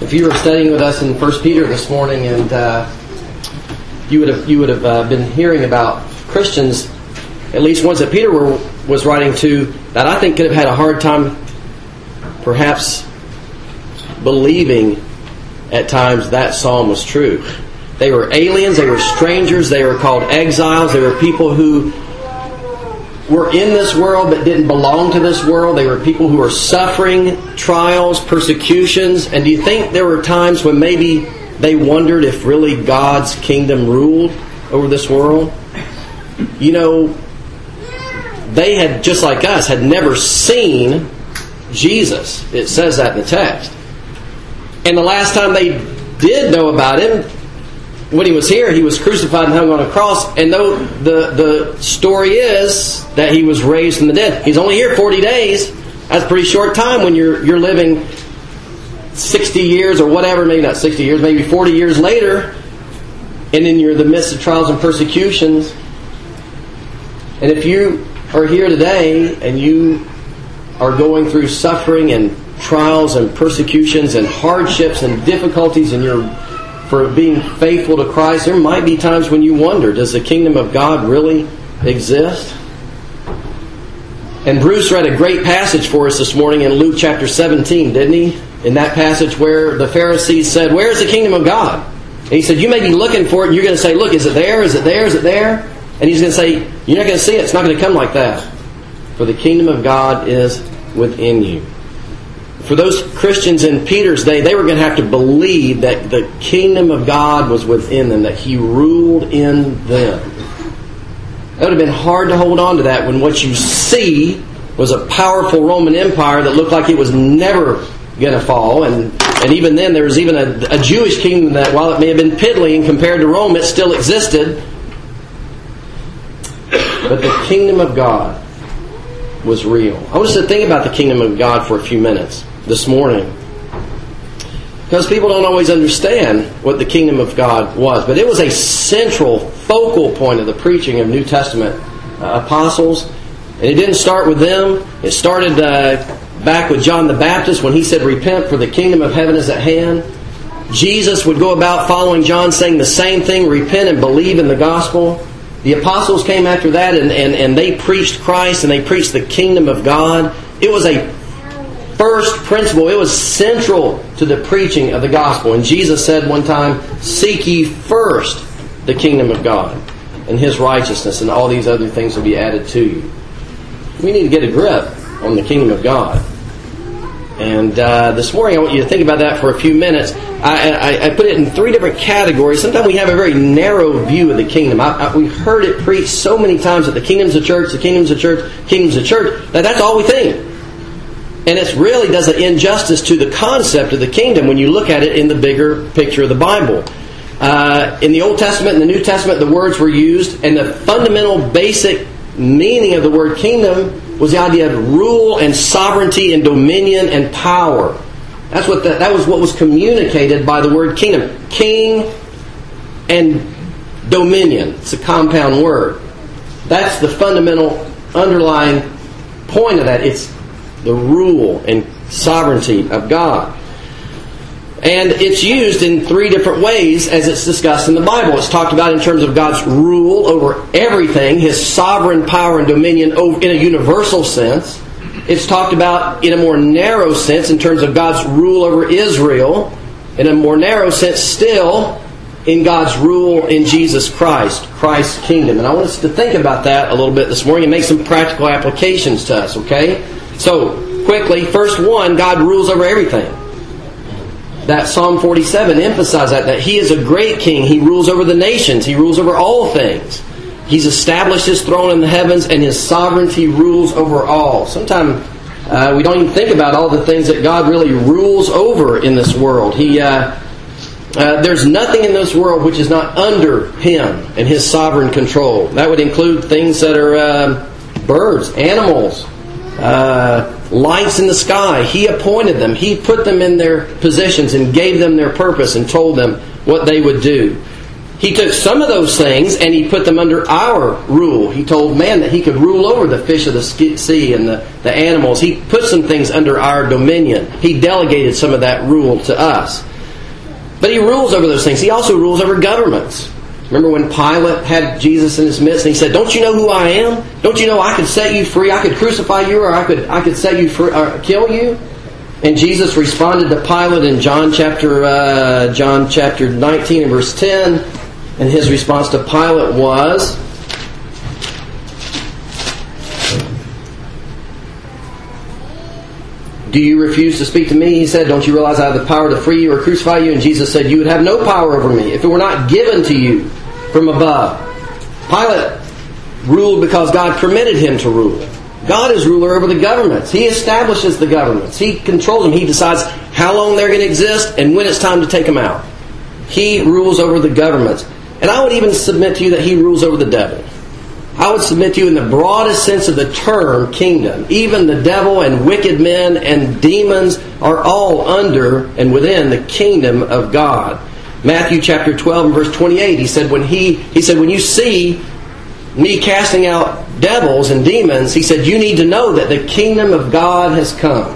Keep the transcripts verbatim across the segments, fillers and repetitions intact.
If you were studying with us in First Peter this morning, and uh, you would have you would have uh, been hearing about Christians, at least ones that Peter were, was writing to, that I think could have had a hard time, perhaps, believing at times that psalm was true. They were aliens, they were strangers, they were called exiles, they were people who were in this world but didn't belong to this world. They were people who were suffering trials, persecutions. And do you think there were times when maybe they wondered if really God's kingdom ruled over this world? You know, they had, just like us, had never seen Jesus. It says that in the text. And the last time they did know about Him, when He was here, He was crucified and hung on a cross. And though the, the story is that He was raised from the dead, He's only here forty days. That's a pretty short time when you're you're living sixty years or whatever, maybe not sixty years, maybe forty years later, and then you're in the midst of trials and persecutions. And if you are here today and you are going through suffering and trials and persecutions and hardships and difficulties, and you're for being faithful to Christ, there might be times when you wonder, does the kingdom of God really exist? And Bruce read a great passage for us this morning in Luke chapter seventeen, didn't he? In that passage where the Pharisees said, "Where's the kingdom of God?" And he said, you may be looking for it, and you're going to say, look, is it there? Is it there? Is it there? And he's going to say, you're not going to see it. It's not going to come like that. For the kingdom of God is within you. For those Christians in Peter's day, they were going to have to believe that the kingdom of God was within them, that He ruled in them. That would have been hard to hold on to that when what you see was a powerful Roman Empire that looked like it was never going to fall. And, and even then, there was even a, a Jewish kingdom that, while it may have been piddling compared to Rome, it still existed. But the kingdom of God was real. I want us to think about the kingdom of God for a few minutes this morning, because people don't always understand what the kingdom of God was. But it was a central, focal point of the preaching of New Testament uh, apostles. And it didn't start with them. It started uh, back with John the Baptist when he said, repent, for the kingdom of heaven is at hand. Jesus would go about following John, saying the same thing, repent and believe in the gospel. The apostles came after that, and, and, and they preached Christ, and they preached the kingdom of God. It was a first principle. It was central to the preaching of the gospel. And Jesus said one time, seek ye first the kingdom of God and His righteousness, and all these other things will be added to you. We need to get a grip on the kingdom of God. And uh, this morning I want you to think about that for a few minutes. I, I, I put it in three different categories. Sometimes we have a very narrow view of the kingdom. I, I, we've heard it preached so many times that the kingdom's a church, the kingdom's a church, the kingdom's a church, that that's all we think. And it really does an injustice to the concept of the kingdom when you look at it in the bigger picture of the Bible. Uh, in the Old Testament and the New Testament, the words were used, and the fundamental basic meaning of the word kingdom was the idea of rule and sovereignty and dominion and power. That's what the, that was what was communicated by the word kingdom. King and dominion. It's a compound word. That's the fundamental underlying point of that. It's the rule and sovereignty of God. And it's used in three different ways as it's discussed in the Bible. It's talked about in terms of God's rule over everything, His sovereign power and dominion in a universal sense. It's talked about in a more narrow sense in terms of God's rule over Israel. In a more narrow sense still, in God's rule in Jesus Christ, Christ's kingdom. And I want us to think about that a little bit this morning and make some practical applications to us, okay? So, quickly, first one, God rules over everything. That Psalm forty-seven emphasized that, that He is a great king. He rules over the nations. He rules over all things. He's established His throne in the heavens, and His sovereignty rules over all. Sometimes uh, we don't even think about all the things that God really rules over in this world. He, uh, uh, there's nothing in this world which is not under Him and His sovereign control. That would include things that are uh, birds, animals, uh, lights in the sky. He appointed them. He put them in their positions and gave them their purpose and told them what they would do. He took some of those things and He put them under our rule. He told man that He could rule over the fish of the sea and the, the animals. He put some things under our dominion. He delegated some of that rule to us. But he rules over those things. He also rules over governments. Remember when Pilate had Jesus in his midst and he said, "Don't you know who I am? Don't you know I could set you free? I could crucify you, or I could I could set you free, or kill you?" And Jesus responded to Pilate in John chapter uh, John chapter nineteen and verse ten. And his response to Pilate was, "Do you refuse to speak to me?" He said, "Don't you realize I have the power to free you or crucify you?" And Jesus said, "You would have no power over me if it were not given to you from above." Pilate ruled because God permitted him to rule. God is ruler over the governments. He establishes the governments. He controls them. He decides how long they're going to exist and when it's time to take them out. He rules over the governments. And I would even submit to you that He rules over the devil. I would submit to you in the broadest sense of the term kingdom. Even the devil and wicked men and demons are all under and within the kingdom of God. Matthew chapter twelve and verse twenty-eight, he said, when he, he said, when you see me casting out devils and demons, he said, you need to know that the kingdom of God has come.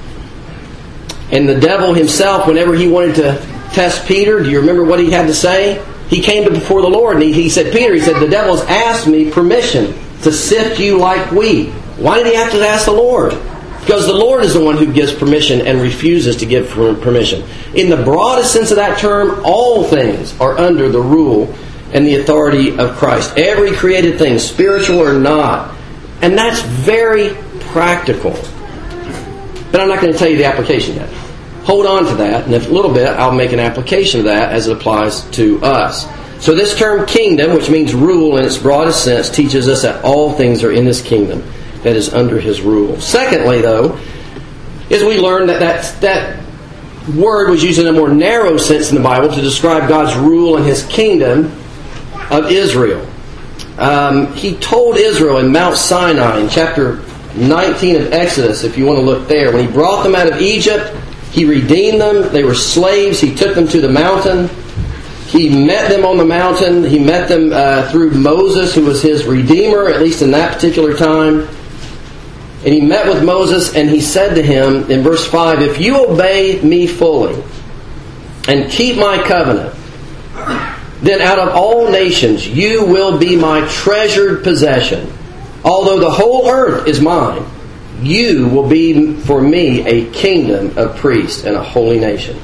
And the devil himself, whenever he wanted to test Peter, do you remember what he had to say? He came to before the Lord and he, he said, Peter, he said, the devil's asked me permission to sift you like wheat. Why did he have to ask the Lord? Because the Lord is the one who gives permission and refuses to give permission. In the broadest sense of that term, all things are under the rule and the authority of Christ. Every created thing, spiritual or not. And that's very practical. But I'm not going to tell you the application yet. Hold on to that, and in a little bit I'll make an application of that as it applies to us. So this term kingdom, which means rule in its broadest sense, teaches us that all things are in this kingdom that is under His rule. Secondly, though, is we learn that that, that word was used in a more narrow sense in the Bible to describe God's rule and His kingdom of Israel. Um, he told Israel in Mount Sinai in chapter nineteen of Exodus, if you want to look there, when He brought them out of Egypt, He redeemed them. They were slaves. He took them to the mountain. He met them on the mountain. He met them uh, through Moses, who was His Redeemer, at least in that particular time. And He met with Moses, and He said to him in verse five, if you obey me fully and keep my covenant, then out of all nations you will be my treasured possession. Although the whole earth is mine, you will be for me a kingdom of priests and a holy nation.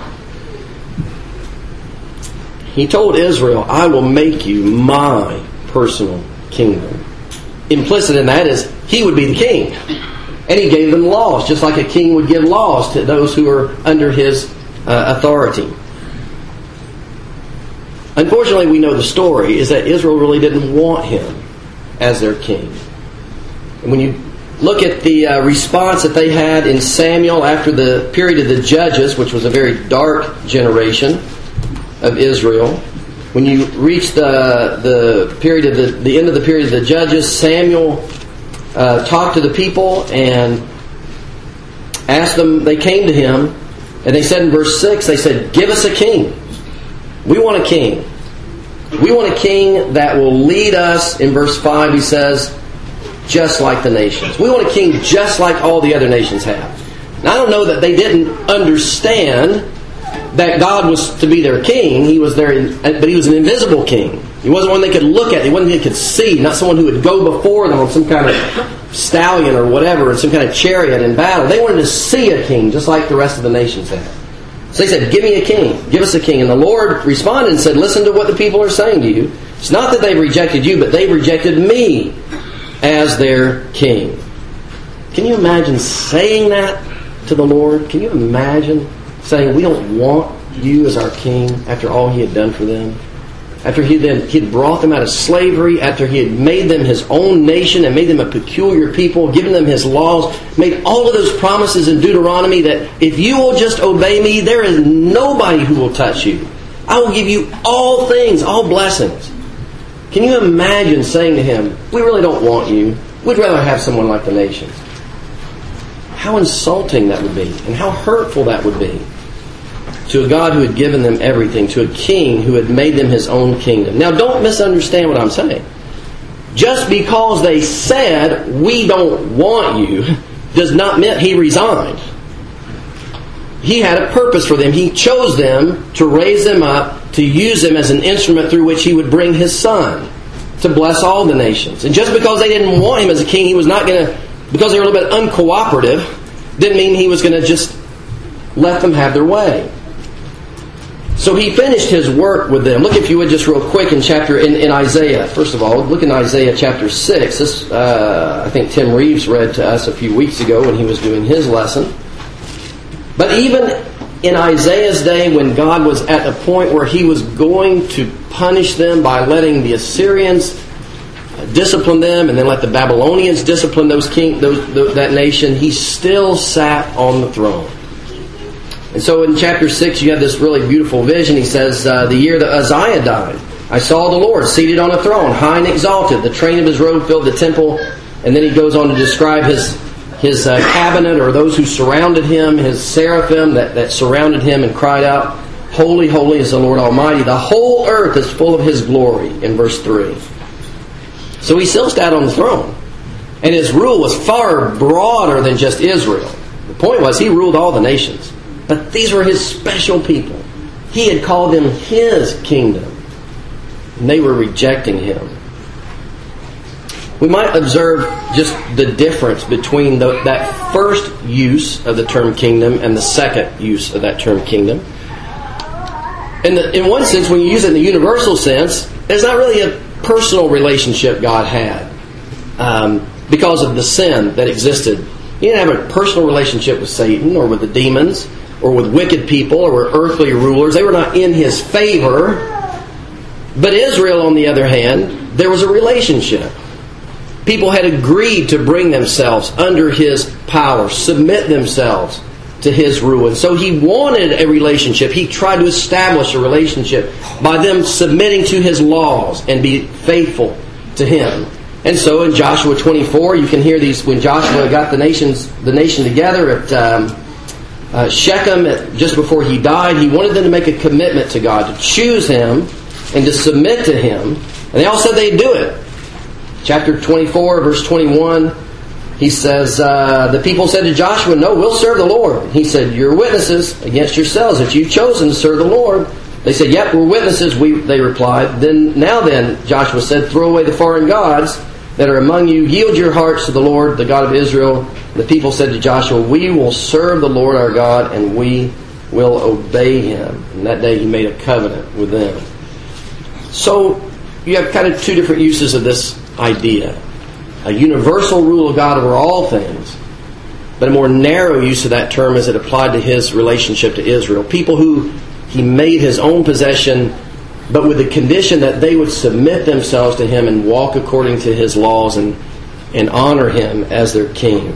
He told Israel, I will make you my personal kingdom. Implicit in that is He would be the king. And He gave them laws, just like a king would give laws to those who are under His uh, authority. Unfortunately, we know the story is that Israel really didn't want Him as their king. And when you look at the uh, response that they had in Samuel after the period of the Judges, which was a very dark generation of Israel. When you reach the the period of the, the end of the period of the Judges, Samuel uh, talked to the people and asked them, they came to him, and they said in verse six, they said, give us a king. We want a king. We want a king that will lead us. In verse five, he says, just like the nations. We want a king just like all the other nations have. Now, I don't know that they didn't understand that God was to be their king. He was their, but He was an invisible king. He wasn't one they could look at. He wasn't one they could see. Not someone who would go before them on some kind of stallion or whatever, in some kind of chariot in battle. They wanted to see a king just like the rest of the nations had. So they said, give me a king. Give us a king. And the Lord responded and said, listen to what the people are saying to you. It's not that they've rejected you, but they've rejected me as their king. Can you imagine saying that to the Lord? Can you imagine saying, we don't want you as our king after all He had done for them? After he had he had brought them out of slavery, after He had made them His own nation and made them a peculiar people, given them His laws, made all of those promises in Deuteronomy that if you will just obey me, there is nobody who will touch you. I will give you all things, all blessings. Can you imagine saying to Him, we really don't want you. We'd rather have someone like the nations. How insulting that would be, and how hurtful that would be to a God who had given them everything, to a king who had made them His own kingdom. Now, don't misunderstand what I'm saying. Just because they said, we don't want you, does not mean He resigned. He had a purpose for them. He chose them to raise them up, to use them as an instrument through which He would bring His Son to bless all the nations. And just because they didn't want Him as a king, He was not going to, because they were a little bit uncooperative, didn't mean He was going to just let them have their way. So He finished His work with them. Look, if you would, just real quick in chapter in, in Isaiah. First of all, look in Isaiah chapter six. This uh, I think Tim Reeves read to us a few weeks ago when he was doing his lesson. But even in Isaiah's day, when God was at a point where He was going to punish them by letting the Assyrians discipline them, and then let the Babylonians discipline those king, those, those that nation, He still sat on the throne. And so in chapter six, you have this really beautiful vision. He says, uh, the year that Uzziah died, I saw the Lord seated on a throne, high and exalted. The train of His robe filled the temple. And then he goes on to describe his his uh, cabinet, or those who surrounded Him, His seraphim that, that surrounded Him and cried out, holy, holy is the Lord Almighty. The whole earth is full of His glory, in verse three. So He still sat on the throne. And His rule was far broader than just Israel. The point was, He ruled all the nations. But these were His special people. He had called them His kingdom. And they were rejecting Him. We might observe just the difference between the, that first use of the term kingdom and the second use of that term kingdom. In, the, in one sense, when you use it in the universal sense, there's not really a personal relationship God had um, because of the sin that existed. He didn't have a personal relationship with Satan or with the demons or with wicked people or with earthly rulers. They were not in His favor. But Israel, on the other hand, there was a relationship. People had agreed to bring themselves under His power, submit themselves to His rule. And so He wanted a relationship. He tried to establish a relationship by them submitting to His laws and be faithful to Him. And so in Joshua twenty-four, you can hear these, when Joshua got the nations, the nation together at um, uh, Shechem, at, just before he died, he wanted them to make a commitment to God, to choose Him and to submit to Him. And they all said they'd do it. Chapter twenty-four, verse twenty-one, he says, uh, the people said to Joshua, no, we'll serve the Lord. He said, you're witnesses against yourselves that you've chosen to serve the Lord. They said, yep, we're witnesses, we, they replied. Then, now then, Joshua said, throw away the foreign gods that are among you. Yield your hearts to the Lord, the God of Israel. The people said to Joshua, we will serve the Lord our God, and we will obey Him. And that day He made a covenant with them. So, you have kind of two different uses of this idea. A universal rule of God over all things, but a more narrow use of that term as it applied to His relationship to Israel. People who He made His own possession, but with the condition that they would submit themselves to Him and walk according to His laws and, and honor Him as their king.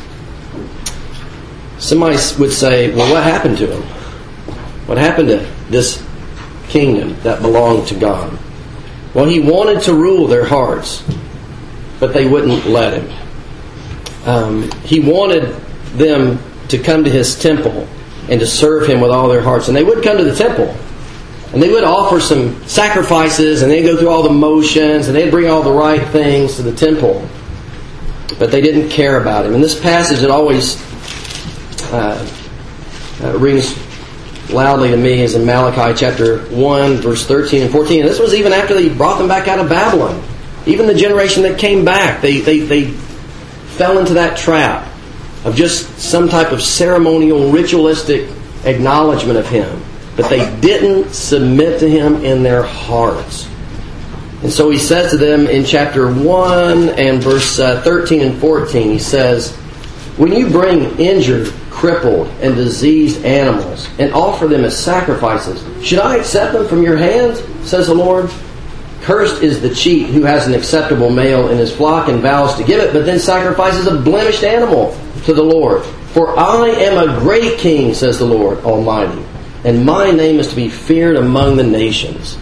Somebody would say, well, what happened to Him? What happened to this kingdom that belonged to God? Well, He wanted to rule their hearts, but they wouldn't let Him. Um, he wanted them to come to His temple and to serve Him with all their hearts. And they would come to the temple, and they would offer some sacrifices, and they'd go through all the motions, and they'd bring all the right things to the temple. But they didn't care about Him. And this passage, it always uh, uh, rings loudly to me, is in Malachi chapter one, verse thirteen and fourteen. And this was even after He brought them back out of Babylon. Even the generation that came back, they, they, they fell into that trap of just some type of ceremonial, ritualistic acknowledgement of Him. But they didn't submit to Him in their hearts. And so He says to them in chapter one and verse uh, thirteen and fourteen, He says, when you bring injured, crippled, and diseased animals and offer them as sacrifices, should I accept them from your hands, says the Lord? Cursed is the cheat who has an acceptable male in his flock and vows to give it, but then sacrifices a blemished animal to the Lord. For I am a great king, says the Lord Almighty, and my name is to be feared among the nations.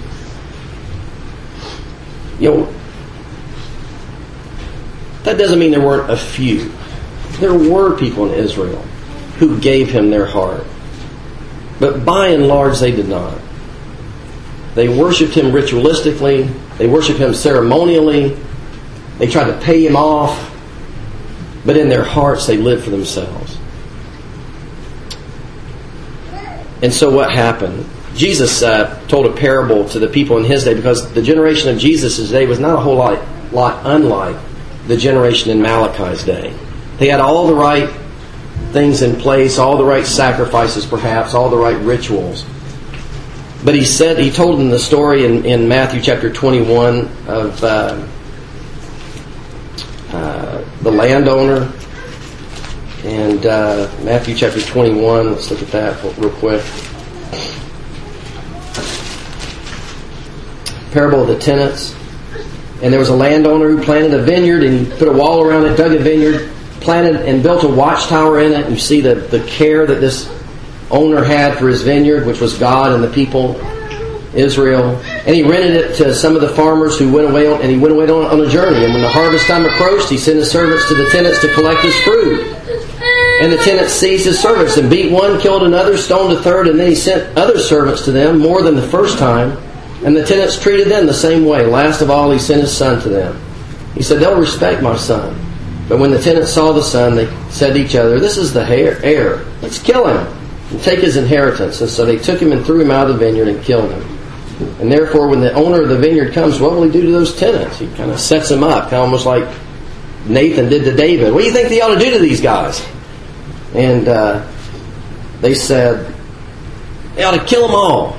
You know, that doesn't mean there weren't a few. There were people in Israel who gave Him their heart. But by and large, they did not. They worshipped Him ritualistically. They worshipped Him ceremonially. They tried to pay Him off. But in their hearts, they lived for themselves. and so what happened? Jesus uh, told a parable to the people in his day, because the generation of Jesus' day was not a whole lot, lot unlike the generation in Malachi's day. They had all the right things in place, all the right sacrifices perhaps, all the right rituals. But he said, he told them the story in, in Matthew chapter twenty-one of uh, uh, the landowner. And uh, Matthew chapter twenty-one, let's look at that real quick. Parable of the tenants. And there was a landowner who planted a vineyard, and he put a wall around it, dug a vineyard, planted and built a watchtower in it. You see the, the care that this owner had for his vineyard, which was God and the people, Israel. And he rented it to some of the farmers who went away on, and he went away on, on a journey. And when the harvest time approached, he sent his servants to the tenants to collect his fruit. And the tenants seized his servants and beat one, killed another, stoned a third, and then he sent other servants to them, more than the first time. And the tenants treated them the same way. Last of all, he sent his son to them. He said, they'll respect my son. But when the tenants saw the son, they said to each other, this is the heir. Let's kill him and take his inheritance. And so they took him and threw him out of the vineyard and killed him. And therefore, when the owner of the vineyard comes, what will he do to those tenants? He kind of sets them up, kind of almost like Nathan did to David. What do you think they ought to do to these guys? And uh, they said, they ought to kill them all.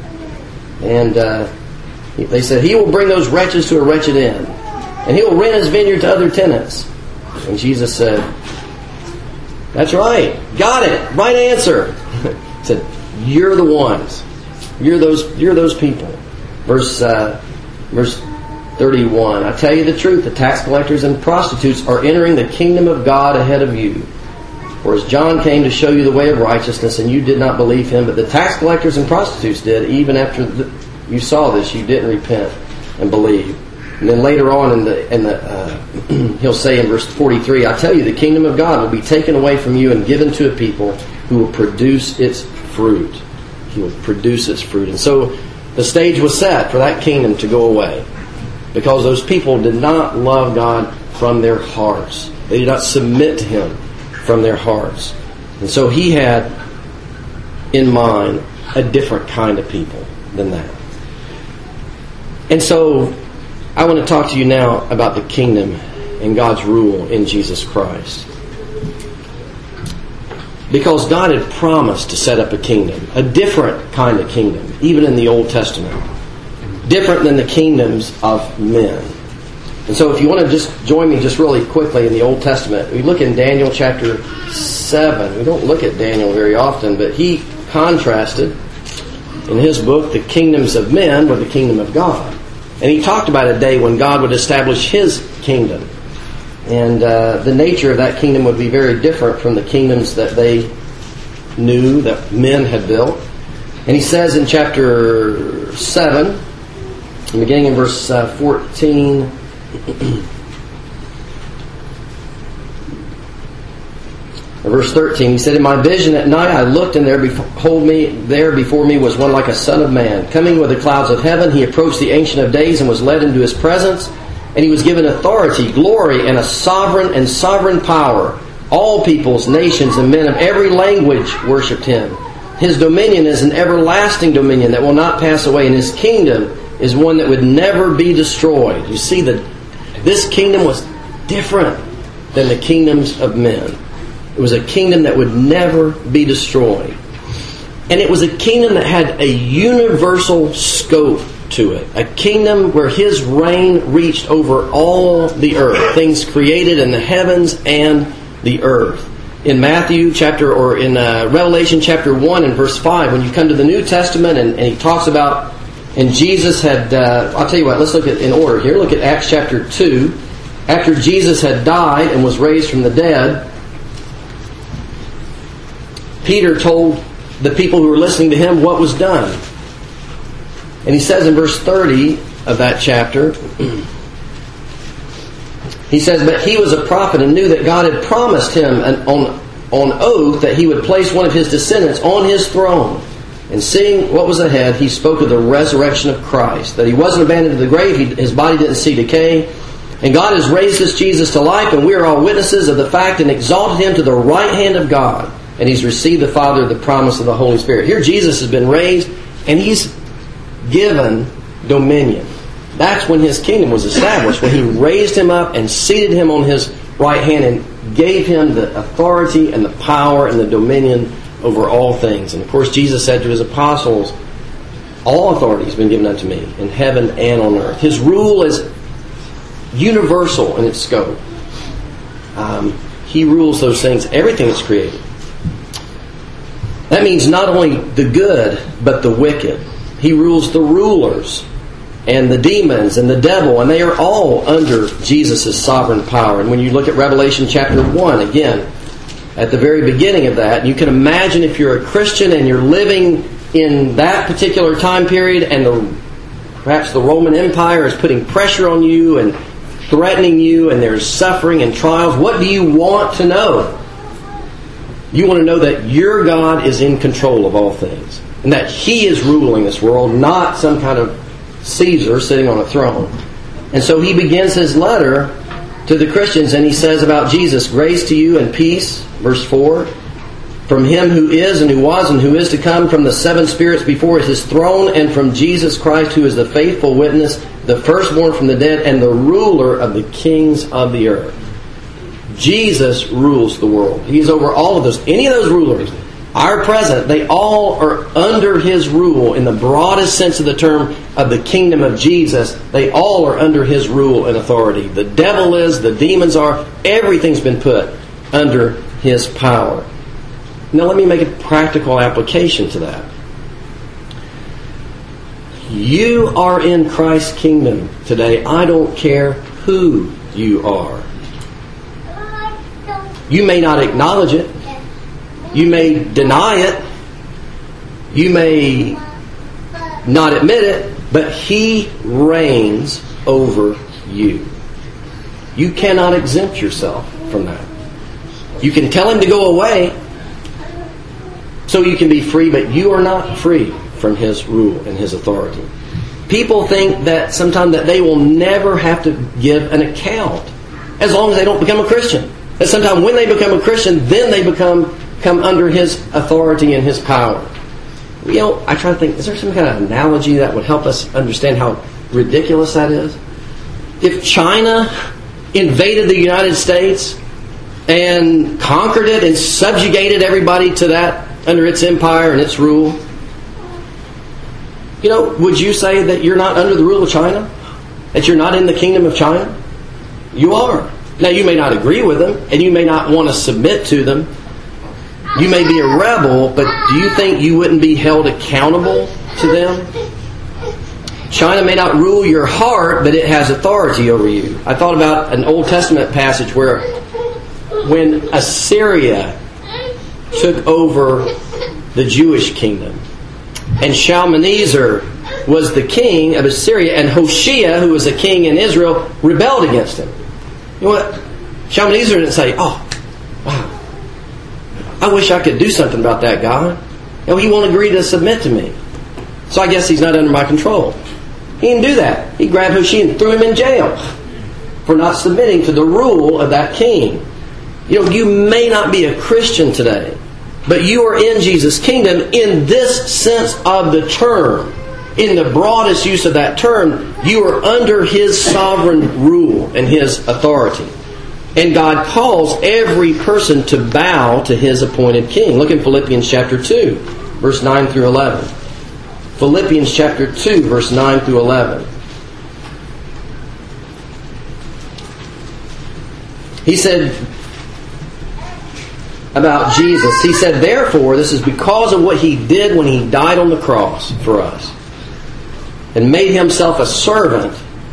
And uh, they said, he will bring those wretches to a wretched end, and he will rent his vineyard to other tenants. And Jesus said, that's right. Got it. Right answer. He said, you're the ones. You're those You're those people. Verse, uh, verse thirty-one. I tell you the truth, the tax collectors and prostitutes are entering the kingdom of God ahead of you. For as John came to show you the way of righteousness, and you did not believe him, but the tax collectors and prostitutes did. Even after the, you saw this, you didn't repent and believe. And then later on, in the, in the uh, he'll say in verse forty-three, I tell you, the kingdom of God will be taken away from you and given to a people who will produce its fruit. He will produce its fruit. And so the stage was set for that kingdom to go away, because those people did not love God from their hearts. They did not submit to him from their hearts. And so he had in mind a different kind of people than that. And so I want to talk to you now about the kingdom and God's rule in Jesus Christ. Because God had promised to set up a kingdom, a different kind of kingdom, even in the Old Testament. Different than the kingdoms of men. And so if you want to just join me just really quickly in the Old Testament, we look in Daniel chapter seven. We don't look at Daniel very often, but he contrasted in his book the kingdoms of men with the kingdom of God. And he talked about a day when God would establish his kingdom. And uh, the nature of that kingdom would be very different from the kingdoms that they knew that men had built. And he says in chapter seven, beginning in verse uh, fourteen, verse thirteen, he said, in my vision at night I looked, and there behold me there before me was one like a son of man, coming with the clouds of heaven. He approached the Ancient of Days and was led into his presence, and he was given authority, glory, and a sovereign and sovereign power. All peoples, nations, and men of every language worshipped him. His dominion is an everlasting dominion that will not pass away, and his kingdom is one that would never be destroyed. You see, that this kingdom was different than the kingdoms of men. It was a kingdom that would never be destroyed. And it was a kingdom that had a universal scope to it. A kingdom where his reign reached over all the earth. Things created in the heavens and the earth. In Matthew chapter, or in uh, Revelation chapter one and verse five, when you come to the New Testament and, and he talks about, and Jesus had, uh, I'll tell you what, let's look at in order here. Look at Acts chapter two. After Jesus had died and was raised from the dead, Peter told the people who were listening to him what was done. And he says in verse thirty of that chapter, he says, but he was a prophet and knew that God had promised him an, on, on oath that he would place one of his descendants on his throne. And seeing what was ahead, he spoke of the resurrection of Christ, that he wasn't abandoned to the grave, he, his body didn't see decay. And God has raised this Jesus to life, and we are all witnesses of the fact, and exalted him to the right hand of God, and he's received the Father the promise of the Holy Spirit. Here Jesus has been raised, and he's given dominion. That's when his kingdom was established, when he raised him up and seated him on his right hand and gave him the authority and the power and the dominion over all things. And of course Jesus said to his apostles, all authority has been given unto me in heaven and on earth. His rule is universal in its scope. Um, he rules those things, everything that's created. That means not only the good, but the wicked. He rules the rulers and the demons and the devil, and they are all under Jesus' sovereign power. And when you look at Revelation chapter one, again, at the very beginning of that, you can imagine if you're a Christian and you're living in that particular time period, and the, perhaps the Roman Empire is putting pressure on you and threatening you, and there's suffering and trials, what do you want to know? You want to know that your God is in control of all things, and that He is ruling this world, not some kind of Caesar sitting on a throne. And so he begins his letter to the Christians, and he says about Jesus, grace to you and peace, verse four, from Him who is and who was and who is to come, from the seven spirits before His throne, and from Jesus Christ, who is the faithful witness, the firstborn from the dead, and the ruler of the kings of the earth. Jesus rules the world. He's over all of those. Any of those rulers, our present, they all are under His rule in the broadest sense of the term of the kingdom of Jesus. They all are under His rule and authority. The devil is, the demons are, everything's been put under His power. Now let me make a practical application to that. You are in Christ's kingdom today. I don't care who you are. You may not acknowledge it. You may deny it. You may not admit it. But He reigns over you. You cannot exempt yourself from that. You can tell Him to go away so you can be free, but you are not free from His rule and His authority. People think that sometimes that they will never have to give an account as long as they don't become a Christian. That sometimes when they become a Christian, then they become come under His authority and His power. You know, I try to think, is there some kind of analogy that would help us understand how ridiculous that is? If China invaded the United States and conquered it and subjugated everybody to that under its empire and its rule, you know, would you say that you're not under the rule of China? That you're not in the kingdom of China? You are. Now, you may not agree with them, and you may not want to submit to them. You may be a rebel, but do you think you wouldn't be held accountable to them? China may not rule your heart, but it has authority over you. I thought about an Old Testament passage where when Assyria took over the Jewish kingdom, and Shalmaneser was the king of Assyria, and Hoshea, who was a king in Israel, rebelled against him. You know what? Shalmaneser didn't say, oh, wow, I wish I could do something about that, God. You know, He won't agree to submit to me, so I guess He's not under my control. He didn't do that. He grabbed Hoshea and threw him in jail for not submitting to the rule of that king. You know, you may not be a Christian today, but you are in Jesus' kingdom in this sense of the term. In the broadest use of that term, you are under His sovereign rule and His authority. And God calls every person to bow to His appointed king. Look in Philippians chapter two, verse nine through eleven. Philippians chapter two, verse nine through eleven. He said about Jesus, He said, therefore, this is because of what He did when He died on the cross for us and made Himself a servant.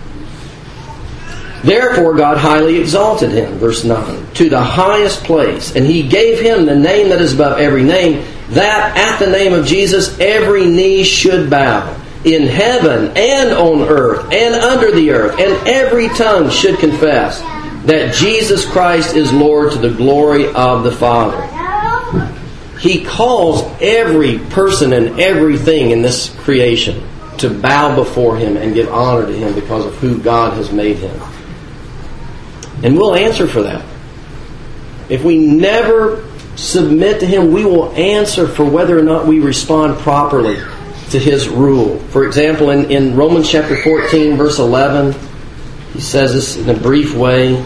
Therefore God highly exalted Him, verse nine, to the highest place, and He gave Him the name that is above every name, that at the name of Jesus every knee should bow, in heaven and on earth and under the earth, and every tongue should confess that Jesus Christ is Lord, to the glory of the Father. He calls every person and everything in this creation to bow before Him and give honor to Him because of who God has made Him. And we'll answer for that. If we never submit to Him, we will answer for whether or not we respond properly to His rule. For example, in, in Romans chapter fourteen, verse eleven, he says this in a brief way.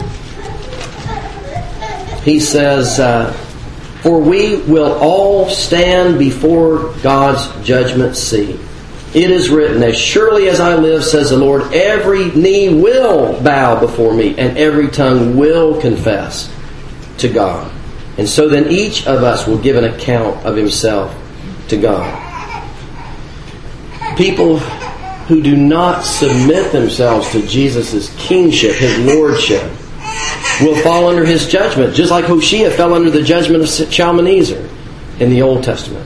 He says, uh, "For we will all stand before God's judgment seat. It is written, as surely as I live, says the Lord, every knee will bow before me, and every tongue will confess to God. And so then each of us will give an account of himself to God." People who do not submit themselves to Jesus' kingship, His lordship, will fall under His judgment, just like Hoshea fell under the judgment of Shalmaneser in the Old Testament.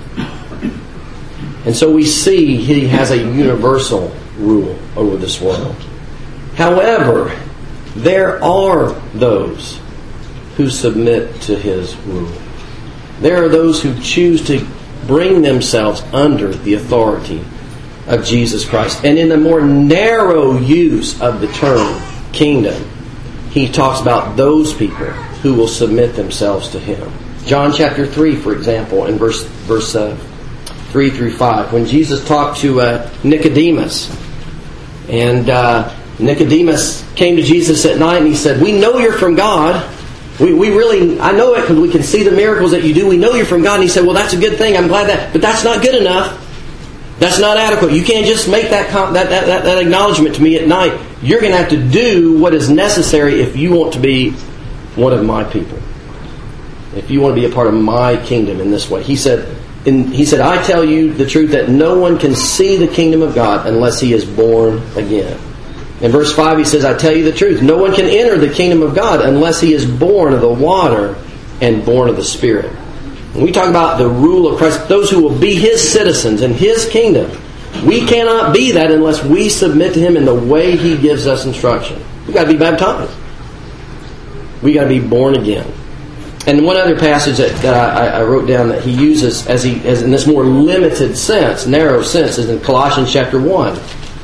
And so we see He has a universal rule over this world. However, there are those who submit to His rule. There are those who choose to bring themselves under the authority of Jesus Christ. And in the more narrow use of the term kingdom, he talks about those people who will submit themselves to Him. John chapter three, for example, in verse verse uh, three through five, when Jesus talked to uh, Nicodemus, and uh, Nicodemus came to Jesus at night and he said, "We know you're from God. We, we really, I know it because we can see the miracles that you do. We know you're from God." And he said, "Well, that's a good thing. I'm glad that, but that's not good enough. That's not adequate. You can't just make that, that, that, that, that acknowledgement to me at night. You're going to have to do what is necessary if you want to be one of my people. If you want to be a part of my kingdom in this way." He said, in, he said, "I tell you the truth that no one can see the kingdom of God unless he is born again." In verse five he says, "I tell you the truth, no one can enter the kingdom of God unless he is born of the water and born of the Spirit." When we talk about the rule of Christ, those who will be His citizens in His kingdom, we cannot be that unless we submit to Him in the way He gives us instruction. We've got to be baptized. We've got to be born again. And one other passage that, that I, I wrote down that he uses as he as in this more limited sense, narrow sense, is in Colossians chapter one.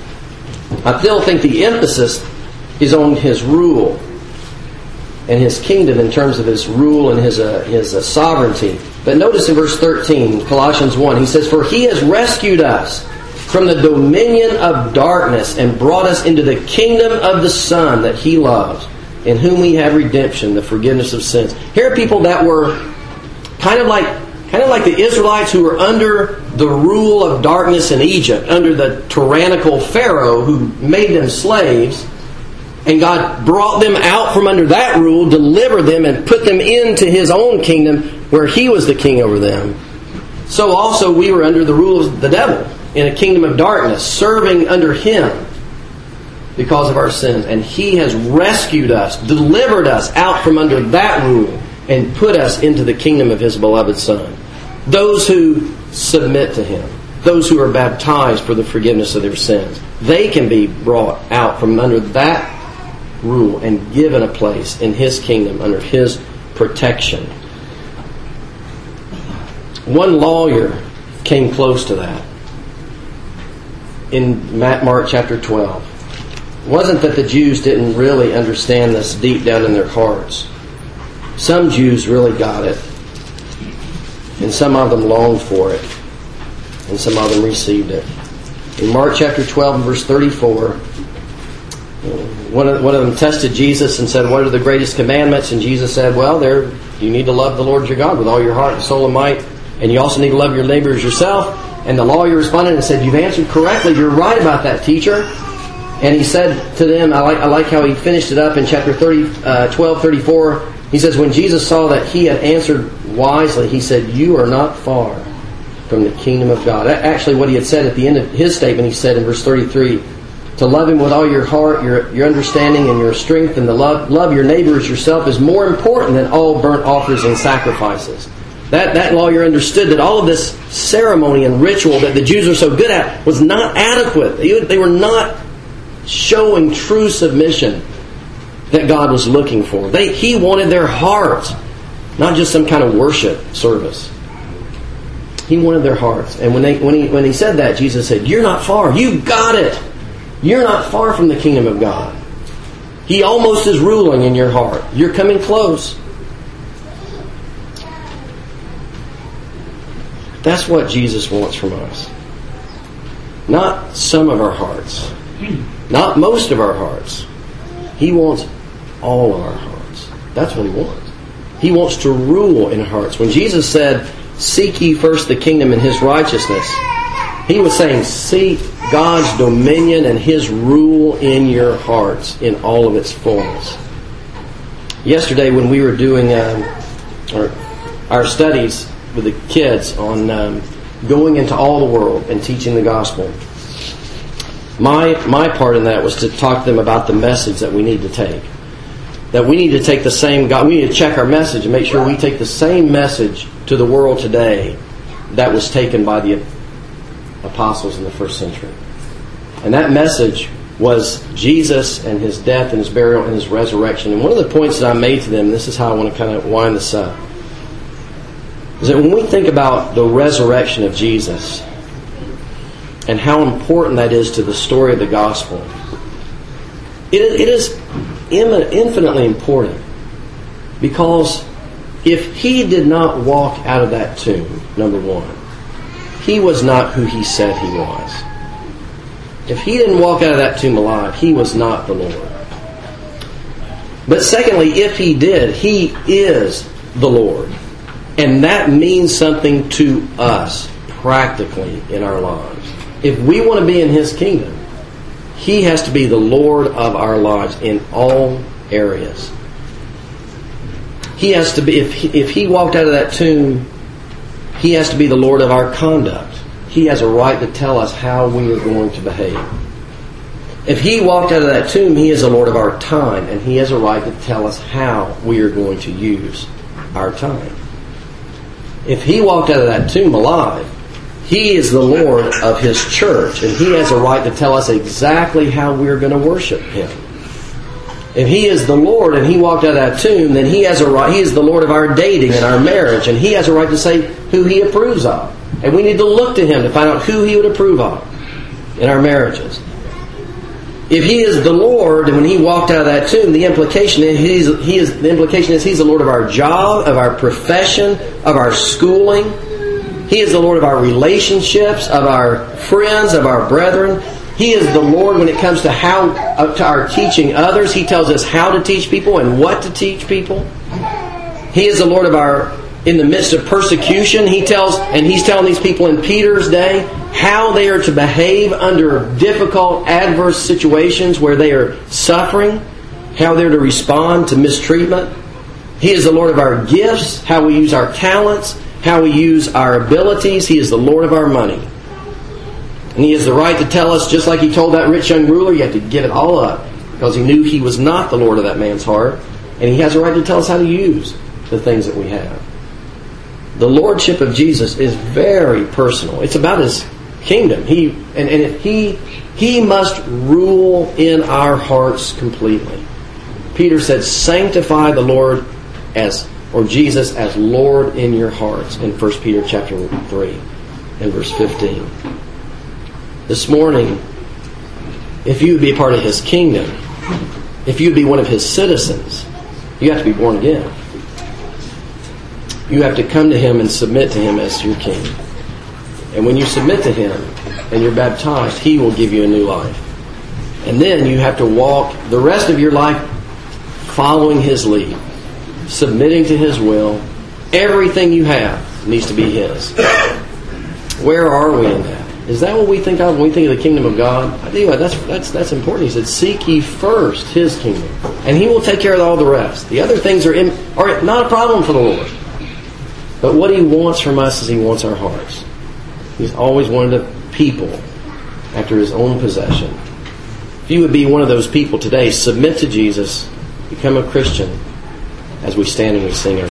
I still think the emphasis is on His rule and His kingdom in terms of His rule and His uh, His uh, sovereignty. But notice in verse thirteen, Colossians one, he says, "For He has rescued us from the dominion of darkness and brought us into the kingdom of the Son that He loves, in whom we have redemption, the forgiveness of sins." Here are people that were kind of like kind of like the Israelites who were under the rule of darkness in Egypt, under the tyrannical Pharaoh who made them slaves. And God brought them out from under that rule, delivered them, and put them into His own kingdom where He was the king over them. So also we were under the rule of the devil in a kingdom of darkness, serving under him because of our sins. And He has rescued us, delivered us out from under that rule, and put us into the kingdom of His beloved Son. Those who submit to Him, those who are baptized for the forgiveness of their sins, they can be brought out from under that rule and given a place in His kingdom under His protection. One lawyer came close to that in Mark chapter twelve. It wasn't that the Jews didn't really understand this deep down in their hearts. Some Jews really got it, and some of them longed for it, and some of them received it. In Mark chapter twelve and verse thirty-four, One of, one of them tested Jesus and said, "What are the greatest commandments?" And Jesus said, "Well, there you need to love the Lord your God with all your heart and soul and might, and you also need to love your neighbor as yourself." And the lawyer responded and said, "You've answered correctly. You're right about that, teacher." And he said to them, I like, I like how he finished it up in chapter thirty, uh, twelve thirty-four. He says, "When Jesus saw that he had answered wisely, he said, 'You are not far from the kingdom of God.'" Actually, what he had said at the end of his statement, he said in verse thirty-three, "To love Him with all your heart, your your understanding, and your strength, and to love, love your neighbor as yourself is more important than all burnt offerings and sacrifices." That, that lawyer understood that all of this ceremony and ritual that the Jews were so good at was not adequate. They, they were not showing true submission that God was looking for. They, he wanted their hearts, not just some kind of worship service. He wanted their hearts. And when, they, when, he, when he said that, Jesus said, "You're not far. You got it. You're not far from the kingdom of God. He almost is ruling in your heart. You're coming close." That's what Jesus wants from us. Not some of our hearts. Not most of our hearts. He wants all of our hearts. That's what He wants. He wants to rule in hearts. When Jesus said, "Seek ye first the kingdom and His righteousness," He was saying, seek God's dominion and His rule in your hearts in all of its fullness. Yesterday when we were doing um, our, our studies with the kids on um, going into all the world and teaching the gospel, my my part in that was to talk to them about the message that we need to take. That we need to take the same God. We need to check our message and make sure we take the same message to the world today that was taken by the apostles in the first century. And that message was Jesus and His death and His burial and His resurrection. And one of the points that I made to them, this is how I want to kind of wind this up, is that when we think about the resurrection of Jesus and how important that is to the story of the gospel, it, it is infinitely important, because if He did not walk out of that tomb, number one, He was not who He said He was. If He didn't walk out of that tomb alive, He was not the Lord. But secondly, if He did, He is the Lord. And that means something to us practically in our lives. If we want to be in His kingdom, He has to be the Lord of our lives in all areas. He has to be, if he, if He walked out of that tomb, He has to be the Lord of our conduct. He has a right to tell us how we are going to behave. If He walked out of that tomb, He is the Lord of our time, and He has a right to tell us how we are going to use our time. If He walked out of that tomb alive, He is the Lord of His church, and He has a right to tell us exactly how we are going to worship Him. If He is the Lord and He walked out of that tomb, then He has a right. He is the Lord of our dating and our marriage, and He has a right to say who He approves of. And we need to look to Him to find out who He would approve of in our marriages. If He is the Lord, and when He walked out of that tomb, the implication is He's, He is the implication is He's the Lord of our job, of our profession, of our schooling. He is the Lord of our relationships, of our friends, of our brethren. He is the Lord when it comes to how uh, to our teaching others. He tells us how to teach people and what to teach people. He is the Lord of our, in the midst of persecution, He tells, and He's telling these people in Peter's day how they are to behave under difficult, adverse situations where they are suffering, how they're to respond to mistreatment. He is the Lord of our gifts, how we use our talents, how we use our abilities. He is the Lord of our money. And He has the right to tell us, just like He told that rich young ruler, you have to give it all up, because He knew he was not the Lord of that man's heart. And He has a right to tell us how to use the things that we have. The Lordship of Jesus is very personal. It's about His kingdom. He and, and if He He must rule in our hearts completely. Peter said, sanctify the Lord as or Jesus as Lord in your hearts in First Peter chapter three and verse fifteen. This morning, if you would be a part of His kingdom, if you would be one of His citizens, you have to be born again. You have to come to Him and submit to Him as your King. And when you submit to Him and you're baptized, He will give you a new life. And then you have to walk the rest of your life following His lead, submitting to His will. Everything you have needs to be His. Where are we in that? Is that what we think of when we think of the kingdom of God? I tell you what, that's that's that's important. He said, "Seek ye first His kingdom, and He will take care of all the rest." The other things are in, are not a problem for the Lord. But what He wants from us is He wants our hearts. He's always wanted a people after His own possession. If you would be one of those people today, submit to Jesus, become a Christian, as we stand and we sing our